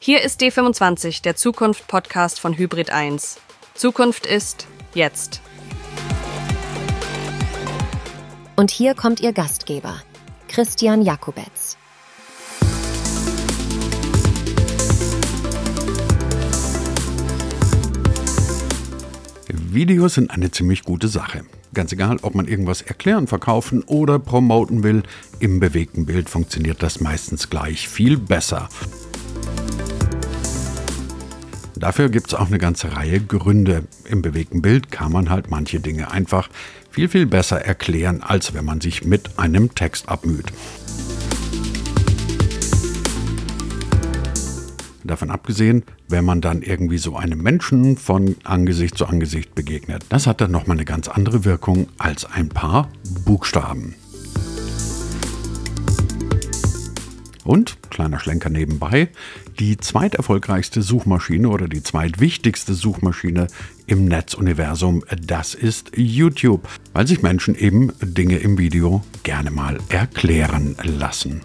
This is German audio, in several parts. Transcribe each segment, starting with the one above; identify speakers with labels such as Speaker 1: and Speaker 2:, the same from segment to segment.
Speaker 1: Hier ist D25, der Zukunft-Podcast von Hybrid 1. Zukunft ist jetzt.
Speaker 2: Und hier kommt Ihr Gastgeber, Christian Jakubetz.
Speaker 3: Videos sind eine ziemlich gute Sache. Ganz egal, ob man irgendwas erklären, verkaufen oder promoten will, im bewegten Bild funktioniert das meistens gleich viel besser. Dafür gibt es auch eine ganze Reihe Gründe. Im bewegten Bild kann man halt manche Dinge einfach viel besser erklären, als wenn man sich mit einem Text abmüht. Davon abgesehen, wenn man dann irgendwie so einem Menschen von Angesicht zu Angesicht begegnet, das hat dann nochmal eine ganz andere Wirkung als ein paar Buchstaben. Und, kleiner Schlenker nebenbei, die zweiterfolgreichste Suchmaschine oder die zweitwichtigste Suchmaschine im Netzuniversum, das ist YouTube, weil sich Menschen eben Dinge im Video gerne mal erklären lassen.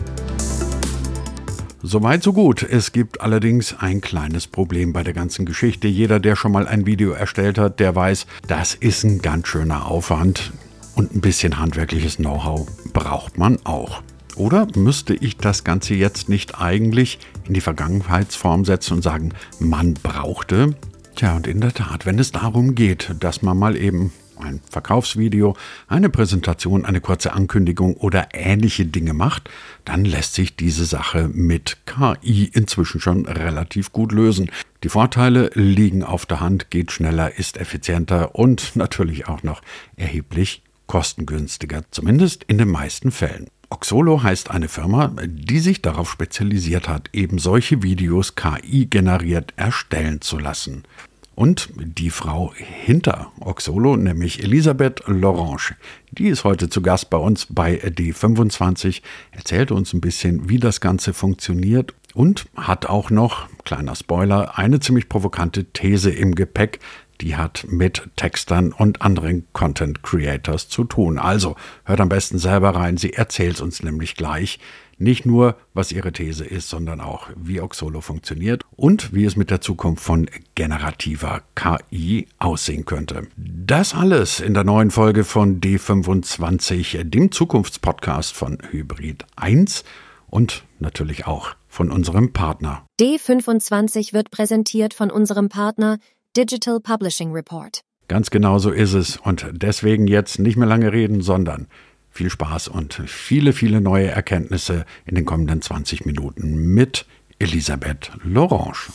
Speaker 3: Soweit so gut. Es gibt allerdings ein kleines Problem bei der ganzen Geschichte. Jeder, der schon mal ein Video erstellt hat, der weiß, das ist ein ganz schöner Aufwand und ein bisschen handwerkliches Know-how braucht man auch. Oder müsste ich das Ganze jetzt nicht eigentlich in die Vergangenheitsform setzen und sagen, man brauchte? Tja, und in der Tat, wenn es darum geht, dass man mal eben ein Verkaufsvideo, eine Präsentation, eine kurze Ankündigung oder ähnliche Dinge macht, dann lässt sich diese Sache mit KI inzwischen schon relativ gut lösen. Die Vorteile liegen auf der Hand, geht schneller, ist effizienter und natürlich auch noch erheblich kostengünstiger, zumindest in den meisten Fällen. Oxolo heißt eine Firma, die sich darauf spezialisiert hat, eben solche Videos KI-generiert erstellen zu lassen. Und die Frau hinter Oxolo, nämlich Elisabeth Lorange, die ist heute zu Gast bei uns bei D25, erzählt uns ein bisschen, wie das Ganze funktioniert und hat auch noch, kleiner Spoiler, eine ziemlich provokante These im Gepäck, die hat mit Textern und anderen Content Creators zu tun. Also hört am besten selber rein, sie erzählt uns nämlich gleich, nicht nur, was ihre These ist, sondern auch, wie Oxolo funktioniert und wie es mit der Zukunft von generativer KI aussehen könnte. Das alles in der neuen Folge von D25, dem Zukunftspodcast von Hybrid 1 und natürlich auch von unserem Partner.
Speaker 2: D25 wird präsentiert von unserem Partner Digital Publishing Report.
Speaker 3: Ganz genau so ist es und deswegen jetzt nicht mehr lange reden, sondern viel Spaß und viele neue Erkenntnisse in den kommenden 20 Minuten mit Elisabeth Lorange.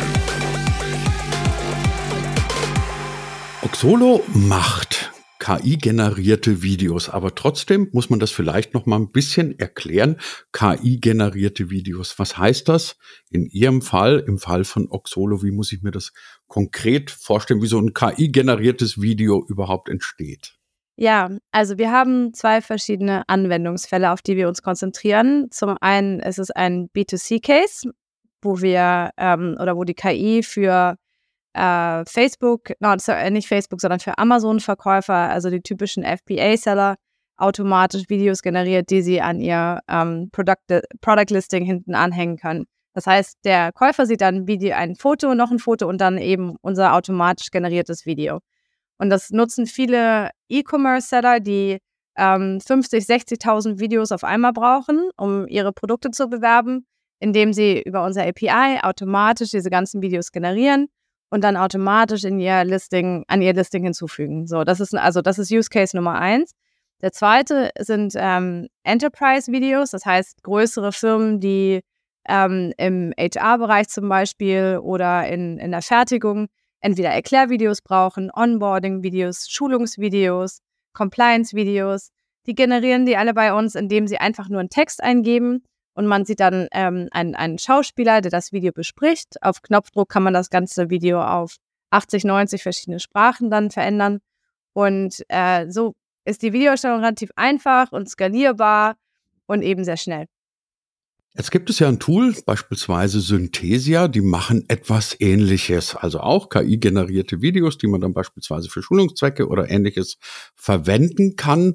Speaker 3: Oxolo macht KI-generierte Videos, aber trotzdem muss man das vielleicht noch mal ein bisschen erklären. KI-generierte Videos, was heißt das? In Ihrem Fall, im Fall von Oxolo, wie muss ich mir das konkret vorstellen, wie so ein KI-generiertes Video überhaupt entsteht?
Speaker 4: Ja, also wir haben zwei verschiedene Anwendungsfälle, auf die wir uns konzentrieren. Zum einen ist es ein B2C-Case, wo wir wo die KI für Facebook, nicht Facebook, sondern für Amazon-Verkäufer, also die typischen FBA-Seller, automatisch Videos generiert, die sie an ihr Product-Listing hinten anhängen können. Das heißt, der Käufer sieht dann ein Foto, noch ein Foto und dann eben unser automatisch generiertes Video. Und das nutzen viele E-Commerce-Seller, die 50.000, 60.000 Videos auf einmal brauchen, um ihre Produkte zu bewerben, indem sie über unser API automatisch diese ganzen Videos generieren und dann automatisch an ihr Listing hinzufügen. So, das ist Use Case Nummer 1. Der zweite sind Enterprise-Videos, das heißt größere Firmen, die im HR-Bereich zum Beispiel oder in der Fertigung entweder Erklärvideos brauchen, Onboarding-Videos, Schulungsvideos, Compliance-Videos. Die generieren die alle bei uns, indem sie einfach nur einen Text eingeben und man sieht dann einen Schauspieler, der das Video bespricht. Auf Knopfdruck kann man das ganze Video auf 80, 90 verschiedene Sprachen dann verändern. Und so ist die Videoerstellung relativ einfach und skalierbar und eben sehr schnell.
Speaker 3: Jetzt gibt es ja ein Tool, beispielsweise Synthesia, die machen etwas Ähnliches, also auch KI-generierte Videos, die man dann beispielsweise für Schulungszwecke oder Ähnliches verwenden kann.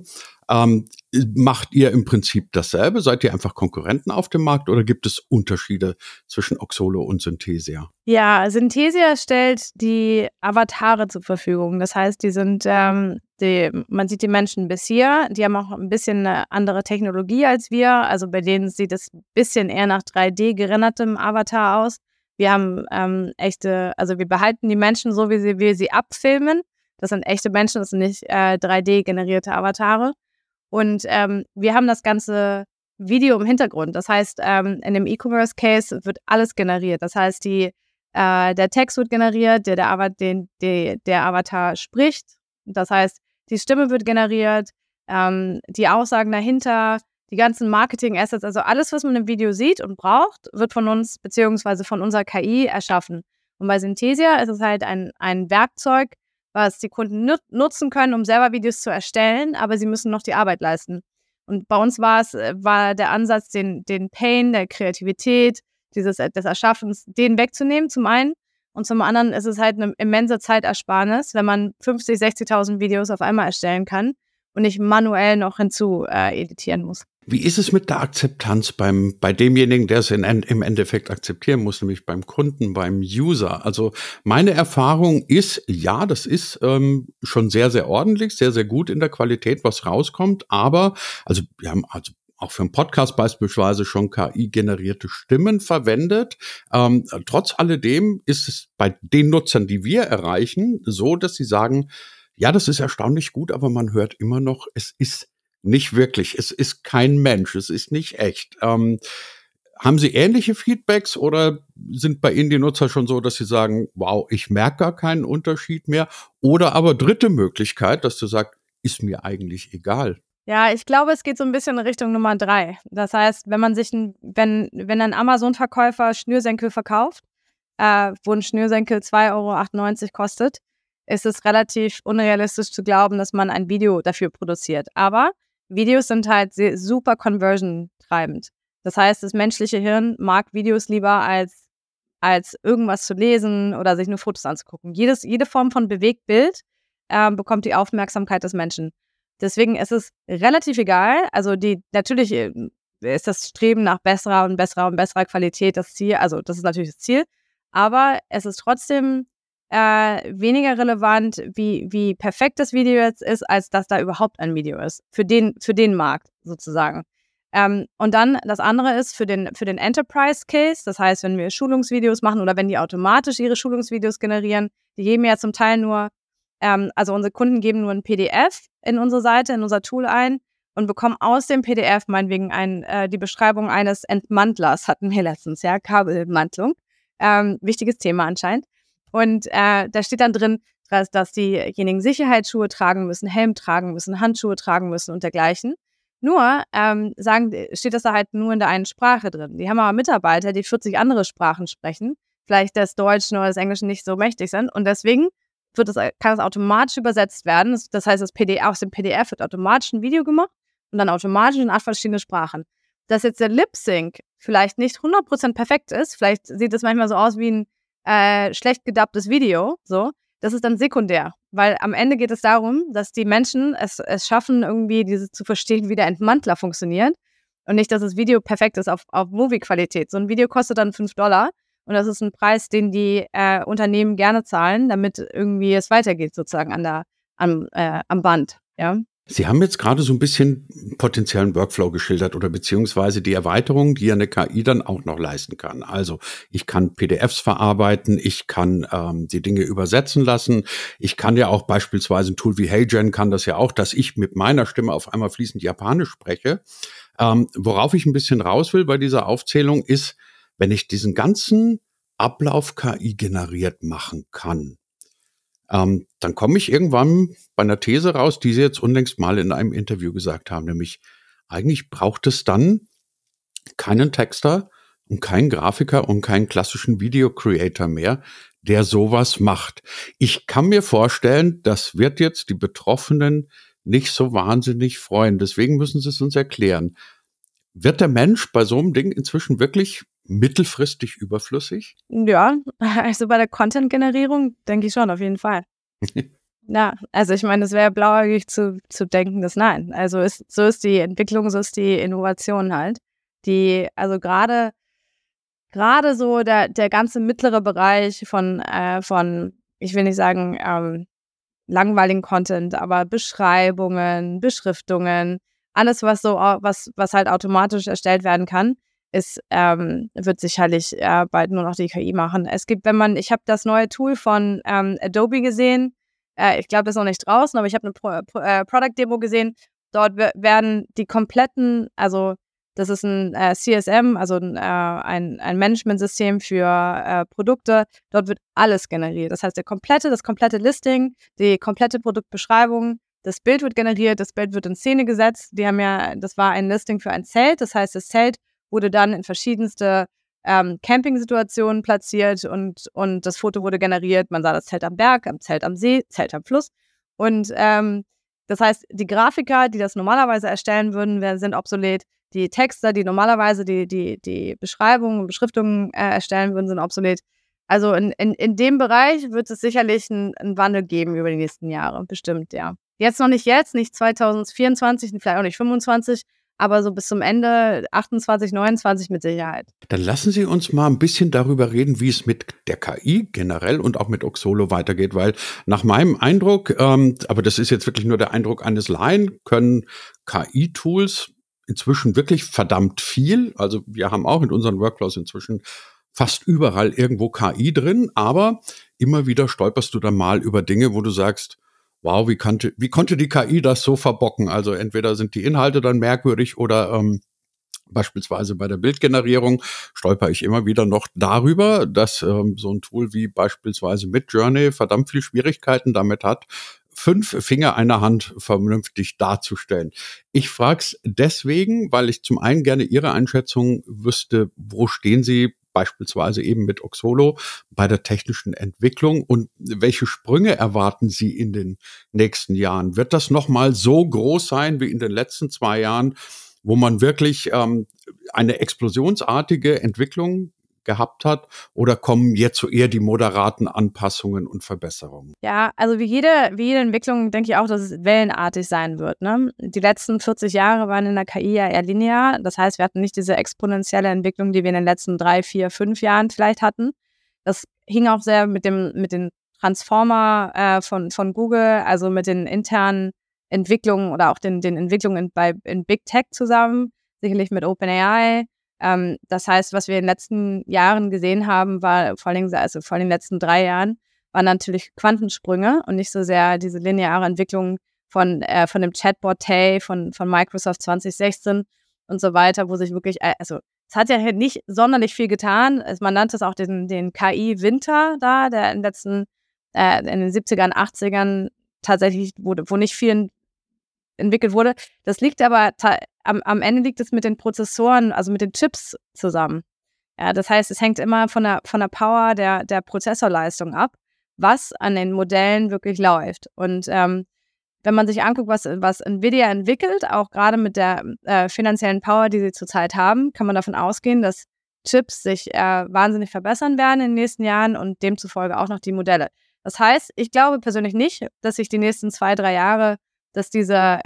Speaker 3: Macht ihr im Prinzip dasselbe? Seid ihr einfach Konkurrenten auf dem Markt oder gibt es Unterschiede zwischen Oxolo und Synthesia?
Speaker 4: Ja, Synthesia stellt die Avatare zur Verfügung. Das heißt, die sind, man sieht die Menschen bis hier, die haben auch ein bisschen eine andere Technologie als wir. Also bei denen sieht es ein bisschen eher nach 3D gerendertem Avatar aus. Wir haben also wir behalten die Menschen so, wie wir sie abfilmen. Das sind echte Menschen, das sind nicht 3D-generierte Avatare. Und wir haben das ganze Video im Hintergrund. Das heißt, in dem E-Commerce-Case wird alles generiert. Das heißt, der Text wird generiert, der Avatar spricht. Das heißt, die Stimme wird generiert, die Aussagen dahinter, die ganzen Marketing-Assets, also alles, was man im Video sieht und braucht, wird von uns beziehungsweise von unserer KI erschaffen. Und bei Synthesia ist es halt ein Werkzeug, was die Kunden nutzen können, um selber Videos zu erstellen, aber sie müssen noch die Arbeit leisten. Und bei uns war der Ansatz, den Pain, der Kreativität, des Erschaffens, den wegzunehmen, zum einen. Und zum anderen ist es halt eine immense Zeitersparnis, wenn man 50.000, 60.000 Videos auf einmal erstellen kann und nicht manuell noch hinzu editieren muss.
Speaker 3: Wie ist es mit der Akzeptanz bei demjenigen, der es im Endeffekt akzeptieren muss, nämlich beim Kunden, beim User? Also meine Erfahrung ist, ja, das ist schon sehr, sehr ordentlich, sehr, sehr gut in der Qualität, was rauskommt. Aber, also wir haben auch für einen Podcast beispielsweise schon KI-generierte Stimmen verwendet. Trotz alledem ist es bei den Nutzern, die wir erreichen, so, dass sie sagen, ja, das ist erstaunlich gut, aber man hört immer noch, es ist nicht wirklich, es ist kein Mensch, es ist nicht echt. Haben Sie ähnliche Feedbacks oder sind bei Ihnen die Nutzer schon so, dass sie sagen, wow, ich merke gar keinen Unterschied mehr? Oder aber dritte Möglichkeit, dass du sagst, ist mir eigentlich egal.
Speaker 4: Ja, ich glaube, es geht so ein bisschen in Richtung Nummer 3. Das heißt, wenn wenn ein Amazon-Verkäufer Schnürsenkel verkauft, wo ein Schnürsenkel 2,98 € kostet, ist es relativ unrealistisch zu glauben, dass man ein Video dafür produziert. Aber Videos sind halt super conversion-treibend. Das heißt, das menschliche Hirn mag Videos lieber als irgendwas zu lesen oder sich nur Fotos anzugucken. Jede Form von Bewegtbild bekommt die Aufmerksamkeit des Menschen. Deswegen ist es relativ egal. Also natürlich ist das Streben nach besserer und besserer Qualität das Ziel. Also das ist natürlich das Ziel. Aber es ist trotzdem weniger relevant, wie perfekt das Video jetzt ist, als dass da überhaupt ein Video ist. Für den Markt sozusagen. Und dann das andere ist für den Enterprise Case. Das heißt, wenn wir Schulungsvideos machen oder wenn die automatisch ihre Schulungsvideos generieren, die geben ja zum Teil nur also unsere Kunden geben nur ein PDF in unsere Seite, in unser Tool ein und bekommen aus dem PDF meinetwegen die Beschreibung eines Entmantlers, hatten wir letztens, ja, Kabelentmantlung. Wichtiges Thema anscheinend. Und da steht dann drin, dass diejenigen Sicherheitsschuhe tragen müssen, Helm tragen müssen, Handschuhe tragen müssen und dergleichen. Nur steht das da halt nur in der einen Sprache drin. Die haben aber Mitarbeiter, die 40 andere Sprachen sprechen, vielleicht des Deutschen oder des Englischen nicht so mächtig sind und deswegen kann es automatisch übersetzt werden. Das heißt, aus dem PDF wird automatisch ein Video gemacht und dann automatisch in 8 verschiedene Sprachen. Dass jetzt der Lip-Sync vielleicht nicht 100% perfekt ist, vielleicht sieht es manchmal so aus wie ein schlecht gedubbtes Video, so, das ist dann sekundär. Weil am Ende geht es darum, dass die Menschen es schaffen, irgendwie zu verstehen, wie der Entmantler funktioniert und nicht, dass das Video perfekt ist auf Movie-Qualität. So ein Video kostet dann $5 und das ist ein Preis, den die Unternehmen gerne zahlen, damit irgendwie es weitergeht sozusagen am Band, ja.
Speaker 3: Sie haben jetzt gerade so ein bisschen potenziellen Workflow geschildert oder beziehungsweise die Erweiterung, die ja eine KI dann auch noch leisten kann. Also ich kann PDFs verarbeiten, ich kann die Dinge übersetzen lassen. Ich kann ja auch beispielsweise ein Tool wie HeyGen kann das ja auch, dass ich mit meiner Stimme auf einmal fließend Japanisch spreche. Worauf ich ein bisschen raus will bei dieser Aufzählung ist, wenn ich diesen ganzen Ablauf KI generiert machen kann, dann komme ich irgendwann bei einer These raus, die Sie jetzt unlängst mal in einem Interview gesagt haben, nämlich eigentlich braucht es dann keinen Texter und keinen Grafiker und keinen klassischen Video-Creator mehr, der sowas macht. Ich kann mir vorstellen, das wird jetzt die Betroffenen nicht so wahnsinnig freuen. Deswegen müssen Sie es uns erklären. Wird der Mensch bei so einem Ding inzwischen wirklich mittelfristig überflüssig?
Speaker 4: Ja, also bei der Content-Generierung denke ich schon, auf jeden Fall. Ja, also ich meine, es wäre blauäugig zu denken, dass nein. Also so ist die Entwicklung, so ist die Innovation halt. Also gerade so der ganze mittlere Bereich von, ich will nicht sagen, langweiligen Content, aber Beschreibungen, Beschriftungen, alles, was halt automatisch erstellt werden kann, wird sicherlich bald nur noch die KI machen. Ich habe das neue Tool von Adobe gesehen. Ich glaube, das ist noch nicht draußen, aber ich habe eine Product-Demo gesehen. Dort werden die kompletten, also das ist ein CSM, also ein Managementsystem für Produkte. Dort wird alles generiert. Das heißt, das komplette Listing, die komplette Produktbeschreibung, das Bild wird generiert, das Bild wird in Szene gesetzt. Das war ein Listing für ein Zelt. Das heißt, das Zelt wurde dann in verschiedenste Camping-Situationen platziert und das Foto wurde generiert. Man sah das Zelt am Berg, am Zelt am See, Zelt am Fluss. Und das heißt, die Grafiker, die das normalerweise erstellen würden, sind obsolet. Die Texter, die normalerweise die Beschreibungen und Beschriftungen erstellen würden, sind obsolet. Also in dem Bereich wird es sicherlich einen Wandel geben über die nächsten Jahre, bestimmt, ja. Jetzt, nicht 2024, vielleicht auch nicht 2025, aber so bis zum Ende 28, 29 mit Sicherheit.
Speaker 3: Dann lassen Sie uns mal ein bisschen darüber reden, wie es mit der KI generell und auch mit Oxolo weitergeht, weil nach meinem Eindruck, aber das ist jetzt wirklich nur der Eindruck eines Laien, können KI-Tools inzwischen wirklich verdammt viel. Also wir haben auch in unseren Workflows inzwischen fast überall irgendwo KI drin, aber immer wieder stolperst du dann mal über Dinge, wo du sagst, wow, wie konnte die KI das so verbocken? Also entweder sind die Inhalte dann merkwürdig oder beispielsweise bei der Bildgenerierung stolper ich immer wieder noch darüber, dass so ein Tool wie beispielsweise Midjourney verdammt viel Schwierigkeiten damit hat, 5 Finger einer Hand vernünftig darzustellen. Ich frage es deswegen, weil ich zum einen gerne Ihre Einschätzung wüsste, wo stehen Sie beispielsweise eben mit Oxolo bei der technischen Entwicklung und welche Sprünge erwarten Sie in den nächsten Jahren? Wird das nochmal so groß sein wie in den letzten 2 Jahren, wo man wirklich eine explosionsartige Entwicklung gehabt hat, oder kommen jetzt so eher die moderaten Anpassungen und Verbesserungen?
Speaker 4: Ja, also wie jede Entwicklung denke ich auch, dass es wellenartig sein wird. Ne? Die letzten 40 Jahre waren in der KI ja eher linear. Das heißt, wir hatten nicht diese exponentielle Entwicklung, die wir in den letzten 3, 4, 5 Jahren vielleicht hatten. Das hing auch sehr mit den Transformer von Google, also mit den internen Entwicklungen oder auch den Entwicklungen in Big Tech zusammen, sicherlich mit OpenAI. Das heißt, was wir in den letzten Jahren gesehen haben, war vor allem den letzten 3 Jahren, waren natürlich Quantensprünge und nicht so sehr diese lineare Entwicklung von dem Chatbot Tay von Microsoft 2016 und so weiter, wo sich wirklich, also es hat ja nicht sonderlich viel getan. Man nannte es auch den KI-Winter da, der in den 70ern, 80ern tatsächlich wo nicht viel entwickelt wurde. Das liegt aber am Ende liegt es mit den Prozessoren, also mit den Chips zusammen. Ja, das heißt, es hängt immer von der Power der Prozessorleistung ab, was an den Modellen wirklich läuft. Und wenn man sich anguckt, was Nvidia entwickelt, auch gerade mit der finanziellen Power, die sie zurzeit haben, kann man davon ausgehen, dass Chips sich wahnsinnig verbessern werden in den nächsten Jahren und demzufolge auch noch die Modelle. Das heißt, ich glaube persönlich nicht, dass sich die nächsten 2, 3 Jahre, dass dieser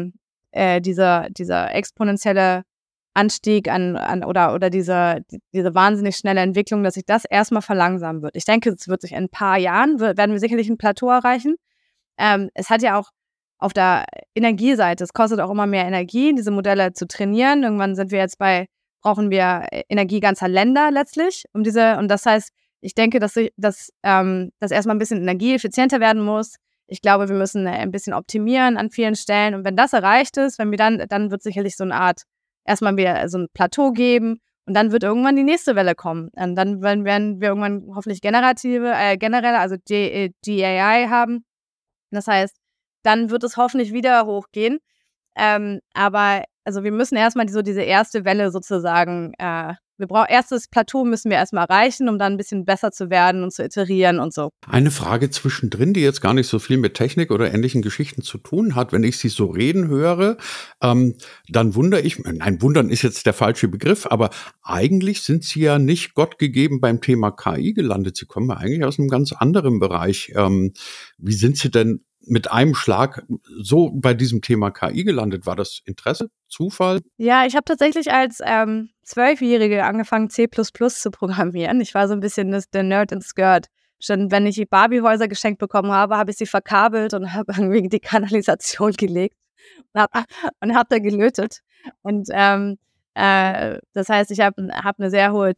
Speaker 4: exponentielle Anstieg oder diese wahnsinnig schnelle Entwicklung, dass sich das erstmal verlangsamen wird. Ich denke, es wird sich in ein paar Jahren, werden wir sicherlich ein Plateau erreichen. Es hat ja auch auf der Energieseite, es kostet auch immer mehr Energie, diese Modelle zu trainieren. Irgendwann brauchen wir Energie ganzer Länder letztlich, und das heißt, ich denke, dass das erstmal ein bisschen energieeffizienter werden muss. Ich glaube, wir müssen ein bisschen optimieren an vielen Stellen. Und wenn das erreicht ist, dann wird sicherlich so eine Art, erstmal wieder so ein Plateau geben und dann wird irgendwann die nächste Welle kommen. Und dann werden wir irgendwann hoffentlich generelle, also GAI haben. Das heißt, dann wird es hoffentlich wieder hochgehen. Aber also wir müssen erstmal diese erste Welle sozusagen, erstes Plateau müssen wir erstmal erreichen, um dann ein bisschen besser zu werden und zu iterieren und so.
Speaker 3: Eine Frage zwischendrin, die jetzt gar nicht so viel mit Technik oder ähnlichen Geschichten zu tun hat. Wenn ich Sie so reden höre, dann wundern ist jetzt der falsche Begriff, aber eigentlich sind Sie ja nicht Gott gegeben beim Thema KI gelandet. Sie kommen ja eigentlich aus einem ganz anderen Bereich. Wie sind Sie denn mit einem Schlag so bei diesem Thema KI gelandet? War das Interesse, Zufall?
Speaker 4: Ja, ich habe tatsächlich als 12-Jährige angefangen, C++ zu programmieren. Ich war so ein bisschen der Nerd in Skirt. Schon wenn ich die Barbie-Häuser geschenkt bekommen habe, habe ich sie verkabelt und habe irgendwie die Kanalisation gelegt und hab da gelötet. Und das heißt, ich habe eine sehr hohe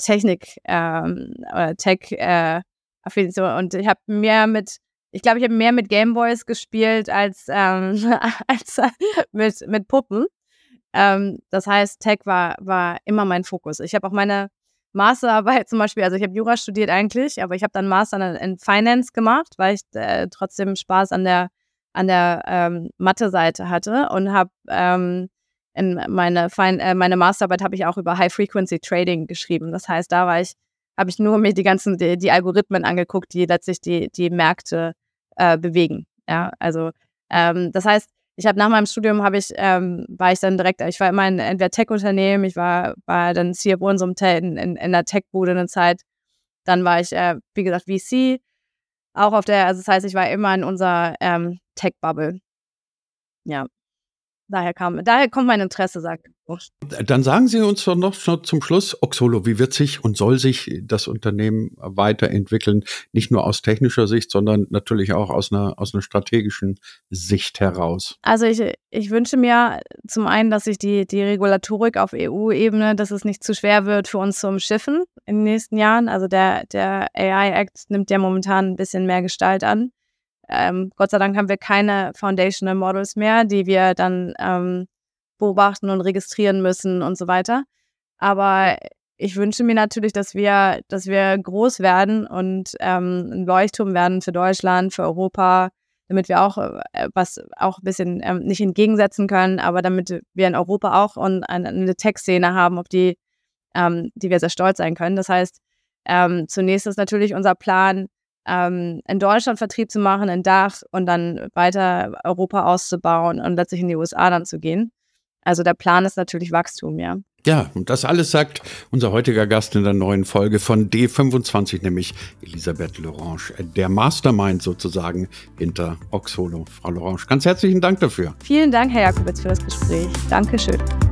Speaker 4: Tech-Affinität und ich habe mehr mit Gameboys gespielt als mit Puppen. Das heißt, Tech war immer mein Fokus. Ich habe auch meine Masterarbeit zum Beispiel, also ich habe Jura studiert eigentlich, aber ich habe dann Master in Finance gemacht, weil ich trotzdem Spaß an der Mathe-Seite hatte und habe in meine Masterarbeit habe ich auch über High-Frequency-Trading geschrieben. Das heißt, da habe ich nur mir die Algorithmen angeguckt, die letztlich die Märkte bewegen. Ja, also das heißt, ich habe nach meinem Studium war ich dann direkt, ich war immer in entweder Tech-Unternehmen, ich war dann CFO in so einem in der Tech-Bude eine Zeit. Dann war ich, wie gesagt, VC, auch also das heißt, ich war immer in unserer Tech-Bubble. Ja. Daher kommt mein Interesse, sagt er.
Speaker 3: Dann sagen Sie uns doch noch zum Schluss, Oxolo, wie wird sich und soll sich das Unternehmen weiterentwickeln? Nicht nur aus technischer Sicht, sondern natürlich auch aus einer strategischen Sicht heraus.
Speaker 4: Also ich wünsche mir zum einen, dass sich die Regulatorik auf EU-Ebene, dass es nicht zu schwer wird für uns zu umschiffen in den nächsten Jahren. Also der AI-Act nimmt ja momentan ein bisschen mehr Gestalt an. Gott sei Dank haben wir keine Foundational Models mehr, die wir dann beobachten und registrieren müssen und so weiter. Aber ich wünsche mir natürlich, dass wir groß werden und ein Leuchtturm werden für Deutschland, für Europa, damit wir auch was auch ein bisschen nicht entgegensetzen können, aber damit wir in Europa auch eine Tech-Szene haben, auf die wir sehr stolz sein können. Das heißt, zunächst ist natürlich unser Plan, in Deutschland Vertrieb zu machen, in Dach und dann weiter Europa auszubauen und letztlich in die USA dann zu gehen. Also der Plan ist natürlich Wachstum, ja.
Speaker 3: Ja, und das alles sagt unser heutiger Gast in der neuen Folge von D25, nämlich Elisabeth Lorange, der Mastermind sozusagen hinter Oxolo. Frau Lorange, ganz herzlichen Dank dafür.
Speaker 4: Vielen Dank, Herr Jakowitz, für das Gespräch. Dankeschön.